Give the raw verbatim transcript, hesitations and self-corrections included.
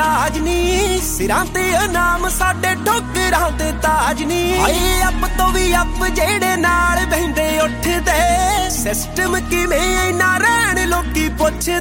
ਰਾਜ ਨੀ ਸਿਰਾਂ ਤੇ ਇਨਾਮ ਸਾਡੇ ਠੋਕਰਾਂ ਦੇ ਤਾਜ ਨੀ ਹਾਏ ਅੱਪ ਤੋਂ ਵੀ ਅੱਪ ਜਿਹੜੇ ਨਾਲ ਬਹਿੰਦੇ ਉੱਠਦੇ ਸਿਸਟਮ ਕਿਵੇਂ ਇੰਨਾ ਰਹਿਣ ਲੋਕੀ ਪੁੱਛਦੇ